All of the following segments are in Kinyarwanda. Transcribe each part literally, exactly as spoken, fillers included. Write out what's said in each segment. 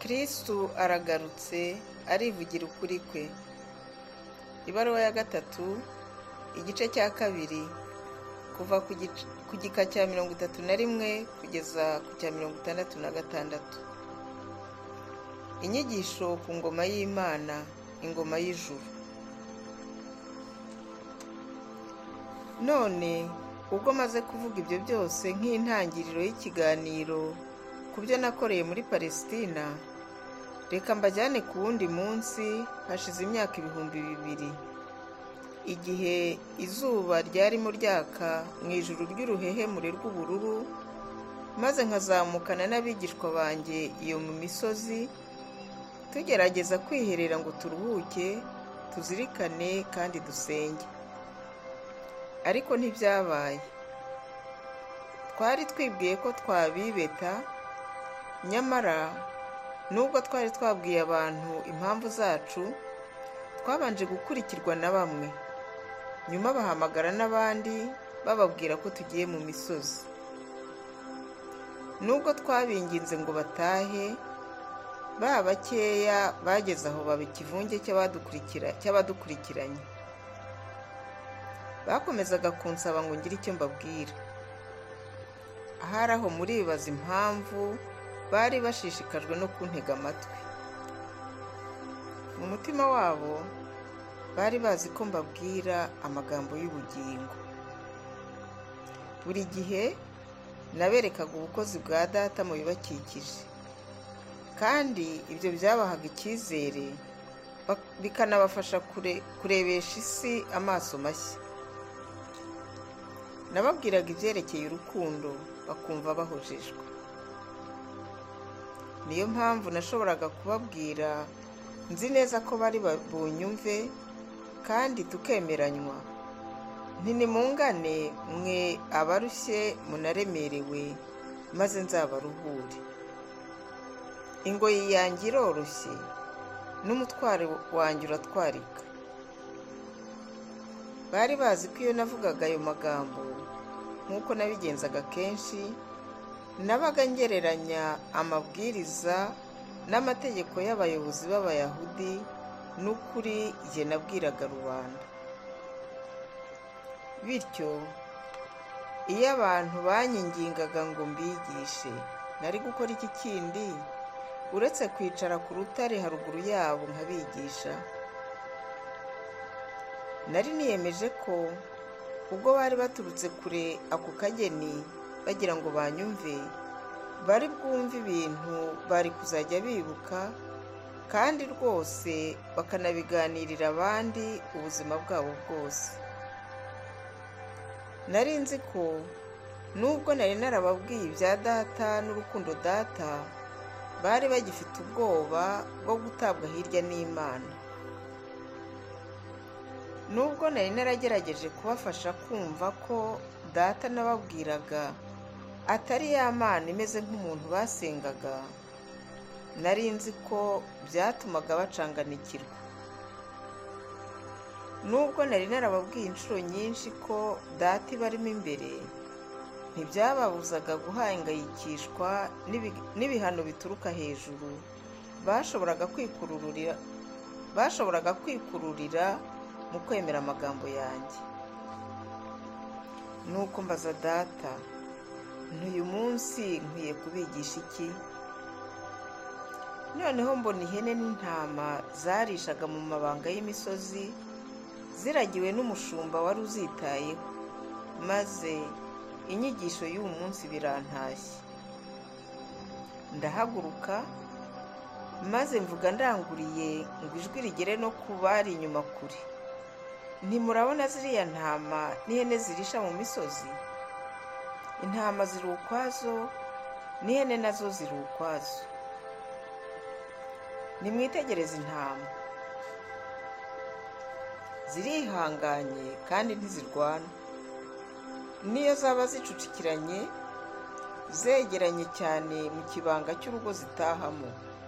Kristu aragarutse arivugira ukuri kwe. Ibaruwa ya gatatu, igice cya kabiri, kuva ku gika cya mirongo itatu na rimwe kugeza ku cya mirongo itandatu na gatandatu. Inyigisho ku ngoma y'Imana, ingoma y'ijuru. None ubwo maze kuvuga ibyo byose nk'intangiriro y'ikiganiro ku byo nakoreye muri Palestina, reka mbajyane ku wundi munsi hashize imyaka ibihumbi bibiri, igihe izuba ryarimo ryaka mu ijuru ry'uruhehemure rw'ubururu, maze nkazamukana n'abigishwa banjye iyo mu misozi, tugerageza kwiherera ngo turuhuke, tuzirikane kandi dusenge. Ariko ntibyabaye. Twari twibwiye ko twabibeta, nyamara nubwo twari twabwiye abantu impamvu zacu, twabanje gukurikirwa na bamwe. Nyuma bahamagara n'abandi bababwira ko tugiye mu misozi. Nubwo twabinginze ngo batahe, ba bakeya bageze aho baba ikivunge cy'abadukurikiranye. Bakomezaga kunsaba ngo ngire icyo mbabwira. Ahari aho muribaza impamvu bari bashishikajwe no kuntega amatwi. Mu mutima wabo bari bazi ko mbabwira amagambo y'ubugingo. Buri gihe naberekaga ubukozi bwa Data mu bibakikije, kandi ibyo byabahaga icyizere bikanabafasha kurebesha isi amaso mashya. Nababwiraga ibyerekeye urukundo bakumva bahojejwe. Niyo mpamvu nashoboraga kubabwira nzi neza ko bari bunyumve kandi tukemeranywa. Nti nimungane mwe abarushye munaremerewe, maze nzabaruhure. Ingoyi yanjye iroroshye n'umutwaro wanjye uratwarika. Bari bazi ko iyo navugaga ayo magambo nk'uko nabigenzaga kenshi, nabaga ngereranya amabwiriza n'amategeko y'abayobozi b'Abayahudi n'ukuri igihe nabwiraga rubanda. Bityo iyo abantu banyingingaga ngo mbigishe, nari gukora iki kindi uretse kwicara ku rutare haruguru yabo nkabigisha? Nari niyemeje ko ubwo bari baturutse kure ako kageni bagira ngo banyumve, bari bwumve ibintu bari kuzajya bibuka, kandi rwose bakanabiganirira abandi ubuzima bwabo bwose. Nari nzi ko nubwo nari narababwiye ibya Data n'urukundo Data, bari bagifite ubwoba bwo gutabwa hirya n'Imana. Nubwo nari naragerageje kubafasha kumva ko Data nababwiraga atari ya Mana imeze nk'umuntu basengaga, nari nzi ko byatumaga bacanganikirwa. Nubwo nari narababwiye inshuro nyinshi ko Data ibarimo imbere, ntibyababuzaga guhangayikishwa n'ibihano bituruka hejuru bashoboraga kwikururira bashoboraga kwikururira mu kwemera amagambo yanjye. Nuko mbaza Data, n'uyu munsi nkwiye kubigisha iki? Noneho mbona ihene n'intama zarishaga mu mabanga y'imisozi, ziragiwe n'umushumba wari uzitayeho, maze inyigisho y'uwo munsi birantashye. Ndahaguruka maze mvuga ndanguriye ngo ijwi rigere no ku bari inyuma kure. Ntimurabona ziriya ntama n'ihene zirisha mu misozi? Intama ziri ukwazo, n'ihene nazo ziri ukwazo. Nimwitegereze intama. Zirihanganye kandi ntizirwana. Niyo zaba zicucikiranye, zegeranye cyane mu kibanga cy'urugo zitahamo.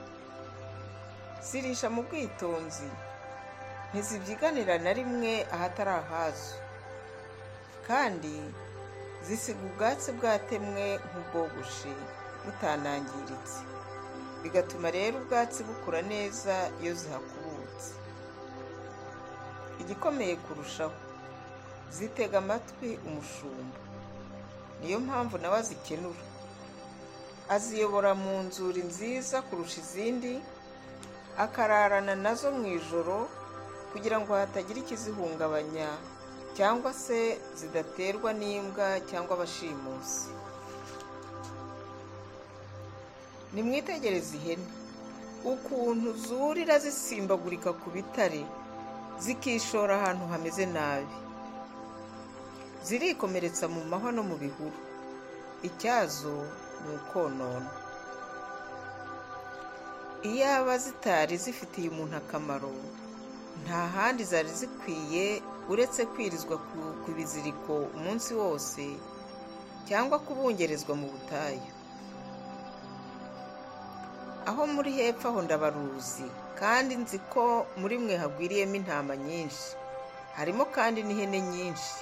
Zirisha mu bwitonzi, ntizibyiganira na rimwe ahatari ahazo, kandi zisiga ubwatsi bwatemwe nk'ubwogoshe butanangiritse. bigatuma rero ubwatsi bukura neza iyo zihakubutse. Igikomeye kurushaho, zitega amatwi umushumba, niyo mpamvu nawe azikenura. Aziyobora mu nzuri nziza kurusha izindi, akararana nazo mu ijoro kugira ngo hatagira ikizihungabanya cyangwa se zidaterwa n'imbwa cyangwa abashimusi. Nimwitegereze ihene ukuntu zurira zisimbagurika ku bitare zikishora ahantu hameze nabi, zirikomeretsa mu mahwa no mu bihuru, icyazo ni ukonona. Iyaba zitari zifitiye umuntu akamaro, nta handi zari zikwiye uretse kwirizwa ku biziriko umunsi wose cyangwa kubungerezwa mu butayu. Aho muri hepfo aho ndabaruzi, kandi nzi ko muri mwe hagwiriyemo intama nyinshi, harimo kandi n'ihene nyinshi.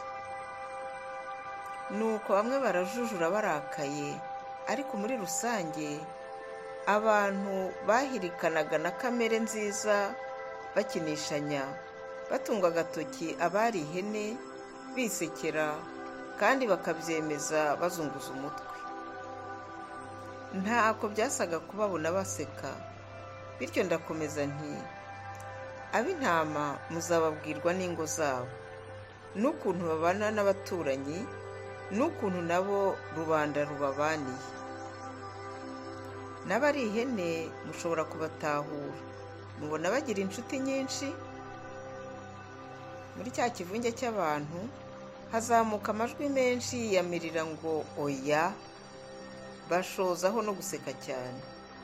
Nuko bamwe barajujura barakaye, ariko muri rusange abantu bahirikanaga na kamere nziza bakinishanya, batunga agatoki abari ihene, bisekera kandi bakabyemeza bazunguza umutwe. Ntako byasaga kubabona baseka, bityo ndakomeza nti ab'intama muzababwirwa n'ingo zabo, n'ukuntu babana n'abaturanyi, n'ukuntu nabo rubanda rubabaniye. N'abari ihene mushobora kubatahura, mubona bagira inshuti nyinshi. Muri cya kivunge cy'abantu hazamuka amajwi menshi yiyamirira ngo oya, bashozaho no guseka cyane.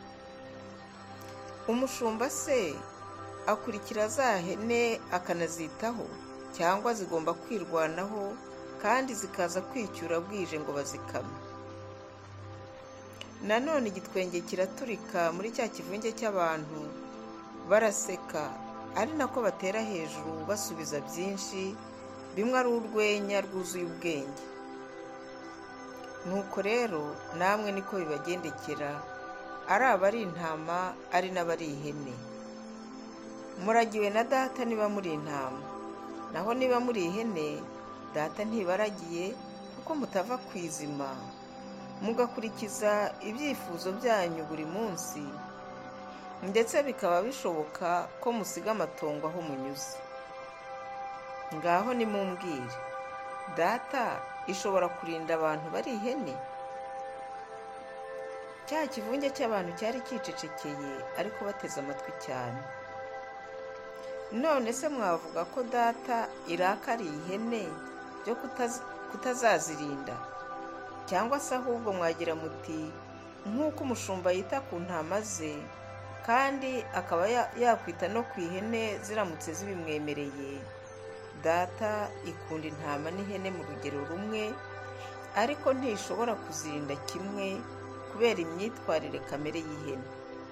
Umushumba se akurikira za hene akanazitaho, cyangwa zigomba kwirwanaho kandi zikaza kwicyura bwije ngo bazikame? Nanone igitwenge kiraturika muri cya kivunge cy'abantu, baraseka ari nako batera hejuru basubiza byinshi, bimwe ari urwenya rwuzuye ubwenge. Nuko rero namwe niko bibagendekera, ari abari intama ari n'abari ihene. Muragiwe na data niba muri intama, naho niba muri ihene data ntibaragiye, kuko mutava ku izima mugakurikiza ibyifuzo byanyu buri munsi, ndetse bikaba bishoboka ko musiga amatongo aho munyuze. Ngaho nimumbwire, data ishobora kurinda abantu bari ihene? Cya kivunge cy'abantu cyari cyicecekeye ariko bateze amatwi cyane. None se mwavuga ko data irakariye ihene byo kutazazirinda? Cyangwa se ahubwo mwagira muti nk'uko umushumba yita ku ntama ze, kandi akaba yakwita no ku ihene ziramutse zibimwemereye, data ikunda intama n'ihene mu rugero rumwe, ariko ntishobora kuzirinda kimwe kubera imyitwarire kamere y'ihene.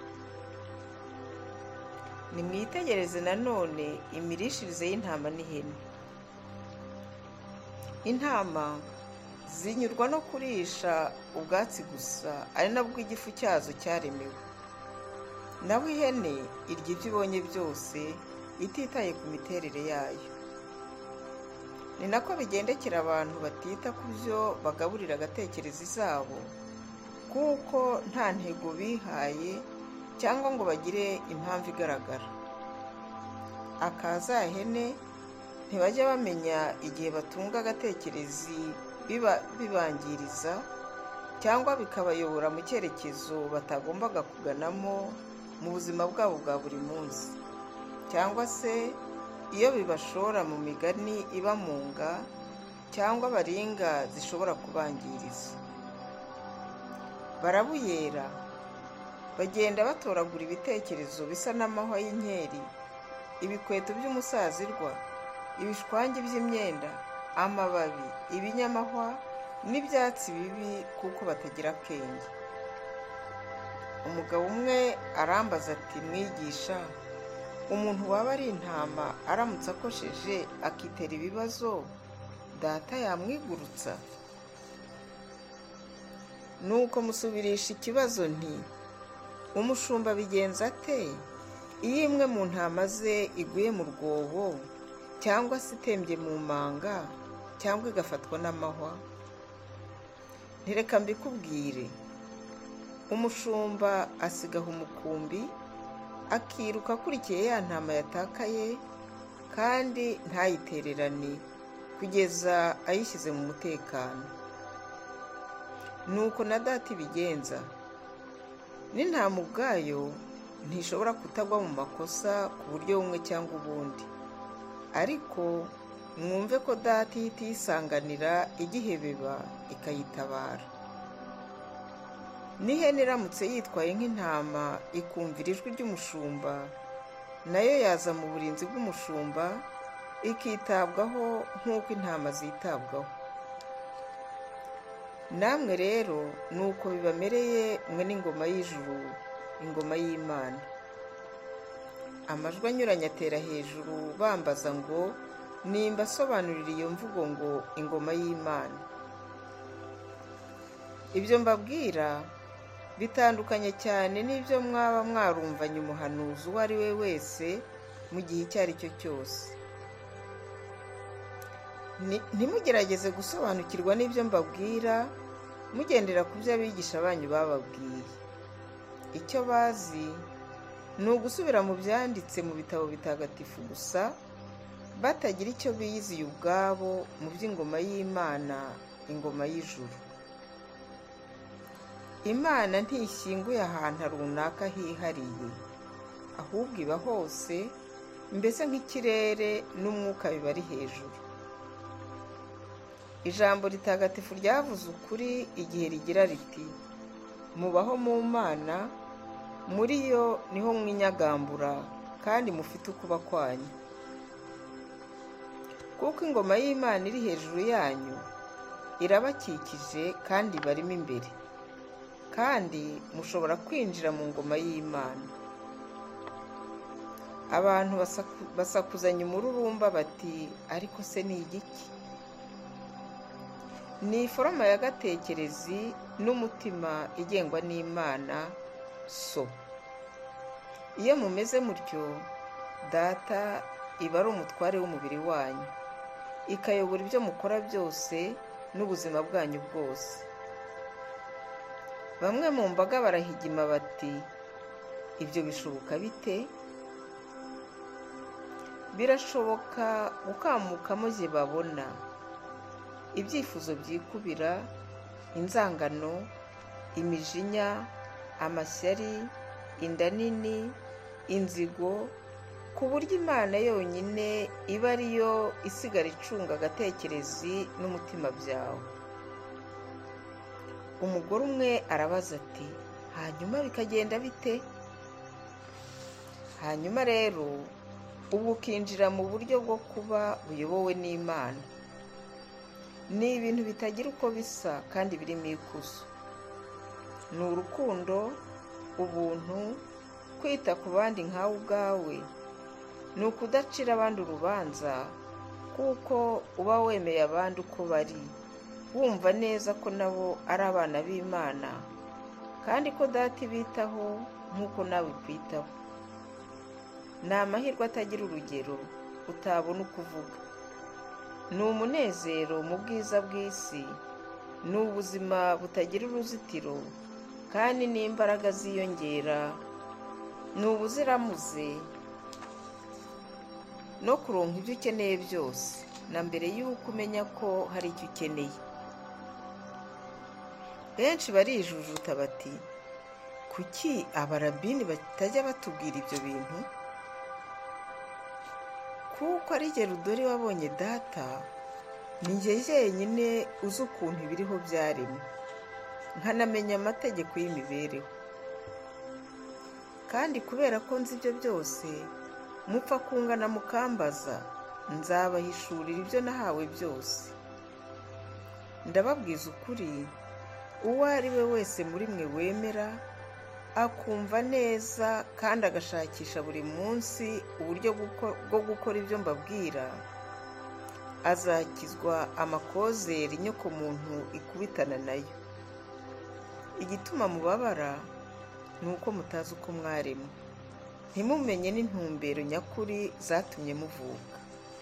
Nimwitegereze nanone imirishirize y'intama n'ihene. Intama zinyurwa no kurisha ubwatsi gusa, ari nabwo igifu cyazo cyaremewe. Naho ihene irya ibyo ibonye byose ititaye ku miterere yayo. Ni nako bigendekera abantu batita ku byo bagaburira agatekerezi zabo, kuko nta ntego bihaye cyangwa ngo bagire impamvu igaragara. Akaza ihene ntibajya bamenya igihe batunga agatekerezi bibangiriza cyangwa bikabayobora mu cyerekezo batagombaga kuganamo mu buzima bwabo bwa buri munsi, cyangwa se iyo bibashora mu migani ibamunga cyangwa baringa zishobora kubangiriza. Barabuyera, bagenda batoragura ibitekerezo bisa n'amahwa y'inkeri, ibikweto by'umusazirwa, ibishwangi by'imyenda, amababi, ibinyamahwa n'ibyatsi bibi, kuko batagira akenge. Umugabo umwe arambaza ati, mwigisha, umuntu waba ari intama aramutse akosheje akitera ibibazo, data yamwigurutsa? Nuko musubirisha ikibazo nti, umushumba abigenza ate iyo imwe mu ntama ze iguye mu rwobo cyangwa se itembye mu manga cyangwa igafatwa n'amahwa? Ntireka mbikubwire, umushumba asigaho umukumbi akiruka akurikiye ya ntama yatakaye kandi ntayitererane kugeza ayishyize mu mutekano. Nuko na Data ibigenza. N'intama ubwayo ntishobora kutagwa mu makosa ku buryo bumwe cyangwa ubundi, ariko mwumve ko Data ihita iyisanganira igihebeba ikayitabara. N'ihene iramutse yitwaye nk'intama ikumvira ijwi ry'umushumba, nayo yaza mu burinzi bw'umushumba ikitabwaho nk'uko intama zitabwaho. Namwe rero ni uko bibamereye mwe n'ingoma y'ijuru, ingoma y'Imana. Amajwi anyuranye atera hejuru bambaza ngo nimba asobanurira iyo mvugo ngo ingoma y'Imana. Ibyo mbabwira bitandukanye cyane n'ibyo mwaba mwarumvanye umuhanuzi uwo ari we wese mu gihe icyo ari cyo cyose. Ntimugerageze gusobanukirwa n'ibyo mbabwira mugendera ku byo abigisha banyu bababwiye. Icyo bazi ni ugusubira mu byanditse mu bitabo bitagatifu gusa, batagira icyo biyiziye ubwabo mu by'ingoma y'Imana, ingoma y'ijuru. Imana ntishyinguye ahantu runaka hihariye, ahubwo iba hose, mbese nk'ikirere n'umwuka biba ari hejuru. Ijambo ritagatifu ryavuze ukuri igihe rigira riti, mubaho mu Mana, muri yo niho mwinyagambura kandi mufite ukuba kwanyu. Kuko ingoma y'Imana iri hejuru yanyu, irabakikije kandi barimo imbere, kandi mushobora kwinjira mu ngoma y'Imana. Abantu basakuzanya umururumba bati, ariko se ni igiki? Ni iforoma y'agatekerezi n'umutima igengwa n'Imana so. Iyo mumeze mutyo, Data iba ari umutware w'umubiri wanyu, ikayobora ibyo mukora byose n'ubuzima bwanyu bwose. Bamwe mu mbaga barahigima bati, ibyo bishoboka bite? Birashoboka gukamukamo je babona, ibyifuzo byikubira, inzangano, imijinya, amashyari, inda nini, inzigo, ku buryo Imana yonyine iba ariyo isigara icunga agatekerezi n'umutima byawe. Umugore umwe arabaza ati, hanyuma bikagenda bite? Hanyuma rero ubu ukinjira mu buryo bwo kuba buyobowe n'Imana. Ni ibintu bitagira uko bisa kandi birimo ikuzo. Ni urukundo, ubuntu, kwita ku bandi nkawe ubwawe. Ni ukudacira abandi urubanza, kuko uba wemeye abandi uko bari, wumva neza ko nabo ari abana b'Imana, kandi ko Data ibitaho nk'uko nawe ikwitaho. Ni amahirwe atagira urugero utabona uko uvuga. Ni umunezero mu bwiza bw'isi, ni ubuzima butagira uruzitiro, kandi n'imbaraga ziyongera, ni ubuziramuze no kuronka ibyo ukeneye byose, na mbere y'uko umenya ko hari icyo ukeneye. Benshi barijujuta bati, kuki abarabini batajya batubwira ibyo bintu? Kuko ari jye Rudori wabonye Data, ni jye jyenyine uzi ukuntu ibiriho byaremwe, nkanamenya amategeko y'imibereho. Kandi kubera ko nzi ibyo byose, mupfa kungana mukambaza, nzabahishurira ibyo nahawe byose. Ndababwiza ukuri, uwo ari we wese muri mwe wemera, akumva neza kandi agashakisha buri munsi uburyo bwo gukora ibyo mbabwira, azakizwa amakozeri inyokomuntu ikubitana nayo. Igituma mubabara ni uko mutazi uko mwaremwe, ntimumenye n'intumbero nyakuri zatumye muvuka.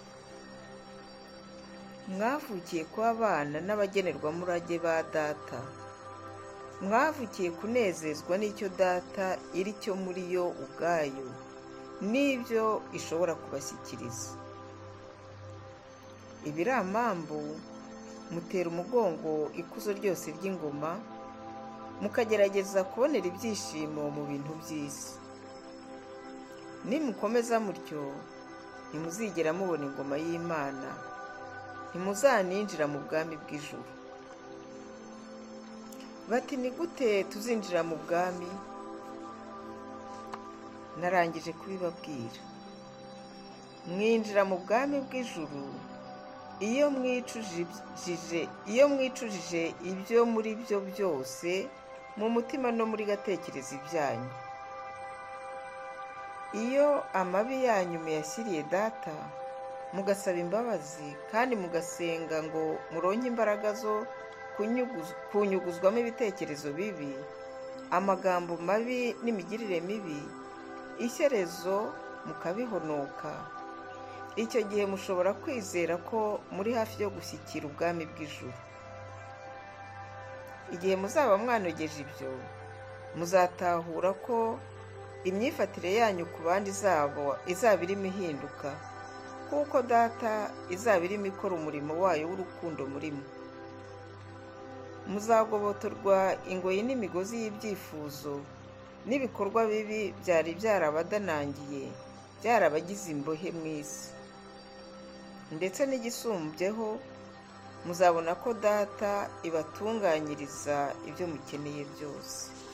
Mwavukiye kuba abana n'abagenerwamurage ba Data. Mwavukiye kunezezwa n'icyo Data iri cyo muri yo ubwayo n'ibyo ishobora kubashyikiriza. Ibiramambu mutera umugongo ikuzo ryose ry'ingoma, mukagerageza kubonera ibyishimo mu bintu by'isi. Nimukomeza mutyo, ntimuzigera mubona ingoma y'Imana, ntimuzaninjira mu bwami bw'ijuru. Bati ni gute tuzinjira mu bwami? Narangije kubibabwira. Mwinjira mu bwami bw'ijuru iyo mwicujije iyo mwicujije ibyo muri byo byose mu mutima no muri gatekerezi byanyu. Iyo amabi yanyu muyashyiriye Data, mugasaba imbabazi kandi mugasenga ngo muronke imbaraga zo kunyuguzwamo ibitekerezo bibi, amagambo mabi n'imigirire mibi, ishyerezo mukabihonoka, icyo gihe mushobora kwizera ko muri hafi yo gushyikira ubwami bw'ijuru. Igihe muzaba mwanogeje ibyo, muzatahura ko imyifatire yanyu ku bandi izaba irimo ihinduka, kuko Data izaba irimo ikora umurimo wayo w'urukundo murimo. Muzagobotorwa ingoyi n'imigozi y'ibyifuzo n'ibikorwa bibi byari byarabadanangiye, byarabagize imbohe mu isi. Ndetse n'igisumbyeho, muzabona ko Data ibatunganyiriza ibyo mukeneye byose.